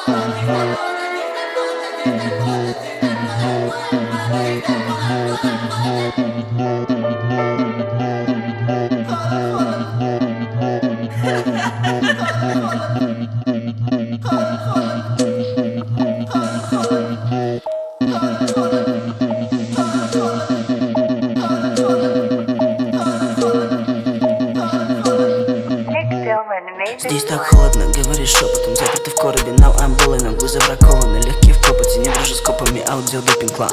Здесь так холодно, говоришь шепотом, заперты в коробе, now I'm bullying, ногу забракованы, легкие в копоте, не дружу с копами, аудиодопинг клан.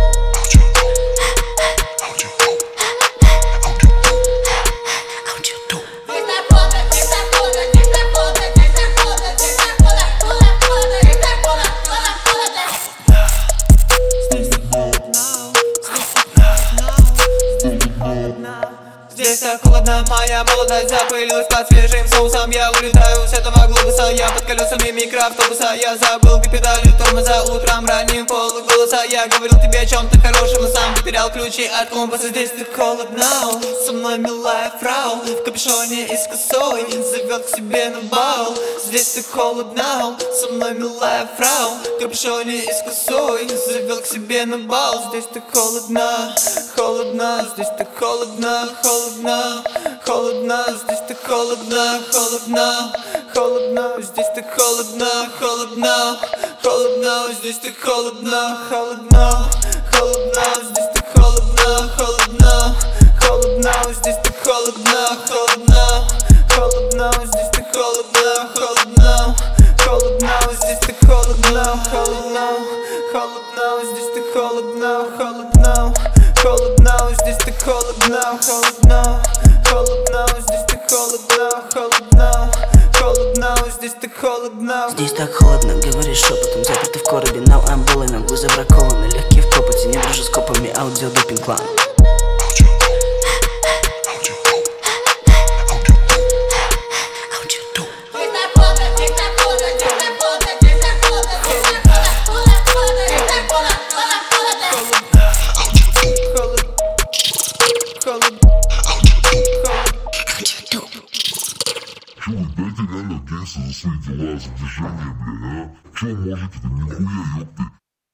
Здесь так холодно, моя молодость запылилась под свежим соусом. Я улетаю с этого глобуса, я под колесами микроавтобуса. Я забыл педалью тормоза утром ранним полуголоса. Я говорил тебе о чем-то хорошем, но сам потерял ключи от компаса. Здесь так холодно, со мной милая фрау в капюшоне и с косой зовет к себе на бал. Здесь так холодно, со мной милая фрау в капюшоне и с косой зовет к себе на бал. Здесь так холодно, холодно, здесь так холодно, холодно, холодно, здесь так холодно, холодно, холодно, здесь так холодно, холодно, холодно, здесь так холодно, холодно, холодно, здесь так холодно, холодно, холодно, здесь так холодно, холодно, холодно, здесь так холодно, холодно, холодно, здесь так холодно, холодно, холодно, здесь так холодно, холодно, холодно, здесь так холодно, холодно, холодно, здесь так холодно, холодно, холодно, здесь так холодно. Здесь так холодно, говоришь шепотом, заперты в коробе, now I'm bullying, ногу забракованы, легкие в копоте, не дружу с копами, аудиодопинг клан. Чё вы дайте реально кейсы за свои дела, за движение, бля, а? Чё можете-то, нихуя, ёпты.